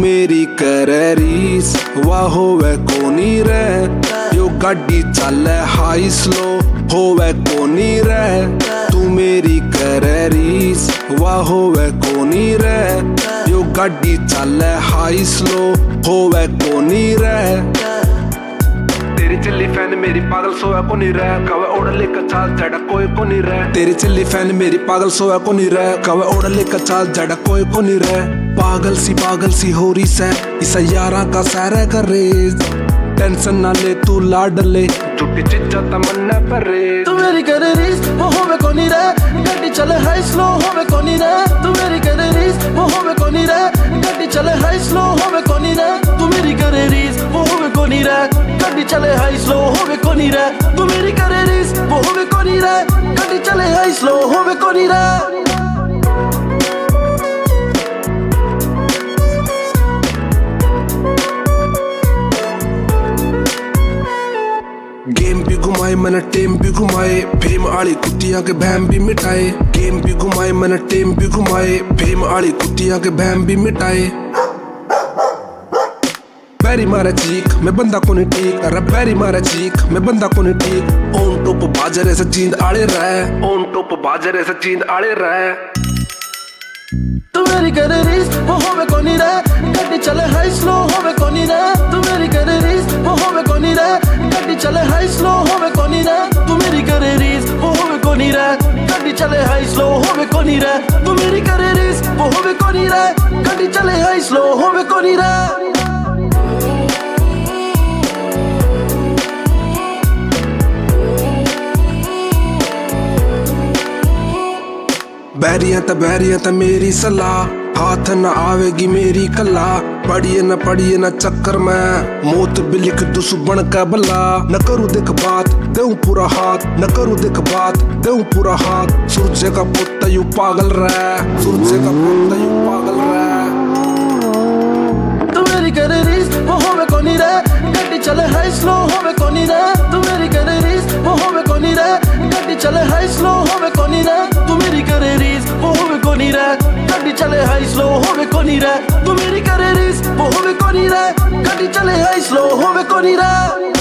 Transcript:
मेरी करे रीस वाह होवे कोनी रे यो गाड़ी चले हाई स्लो होवे कोनी रे तू मेरी करे रीस वाह होवे कोनी रे यो गाड़ी चले हाई स्लो होवे कोनी रे तेरी चिल्ली फैन मेरी पागल सोया को नहीं रह कवे ओढ़ लेकर चाल जड़ा कोई को नहीं रह तेरी चिल्ली फैन मेरी पागल सोया को नहीं रह कवे ओढ़ लेकर चाल जड़ा कोई को नहीं रह पागल सी हो रही से इस यारा का सैर कर रेज टेंशन ना ले तू लाड ले झूठी चिच्चा तमन्ना पर रे तू मेरी करे रीस वो होवे को नहीं रह गाड़ी चले हाई स्लो होवे को नहीं रह तू मेरी करे रीस वो होवे को नहीं रह गाड़ी चले हाई स्लो होवे को नहीं रह तू मेरी करे रीस वो होवे को नहीं रह गाड़ी चले हाई स्लो होवे को नहीं रह तू मेरी करे रीस वो होवे को नहीं रह गाड़ी चले हाई स्लो होवे को नहीं रह गेम भी घुमाए मैंने टेम भी घुमाए फेम आली कुत्तियां के बहम भी मिटाए गेम भी घुमाए मैंने टेम भी घुमाए फेम आली कुत्तियां के बहम भी मिटाए बैरी मारे चीख मैं बंदा को नहीं ठीक अरे बैरी मारे चीख मैं बंदा को नहीं ठीक ऑन टॉप बाजरे से जींद आड़े रहे ऑन टॉप बाजरे से जींद आड़े रहे तू मेरी करे रीस वो होवे को नहीं रह गाड़ी चले हाई स्लो होवे को नहीं रह तू मेरी करे रीस वो होवे को नहीं रह गाड़ी चले हाई स्लो होवे को नहीं रह तू मेरी करे रीस वो होवे को नहीं रह गाड़ी चले हाई स्लो होवे को नहीं रह तू मेरी करे रीस वो होवे को नहीं रह गाड़ी चले हाई स्लो होवे को नहीं रह बैरियां त मेरी सलाह हाथ न आवेगी मेरी कला पढ़िए न चक्कर में मौत भी लिख दुस बन का भला न करूँ देख बात देऊं पूरा हाथ न करूँ देख बात देऊं पूरा हाथ सूरज का पुत यू पागल रह सूरज का पुत यू पागल रह तू मेरी करे रीस वो होवे को नहीं रह गाड़ी चले हाई स्लो होवे को नहीं रह तू मेरी करे रीस वो होवे को नहीं रह गाड़ी चले हाई स्लो होवे को नहीं रह तू मेरी करे रीस वो होवे को नहीं रह गाड़ी चले हाई स्लो होवे को नहीं रह तू मेरी करे रीस वो होवे को नहीं रह गाड़ी चले हाई स्लो होवे को नहीं रह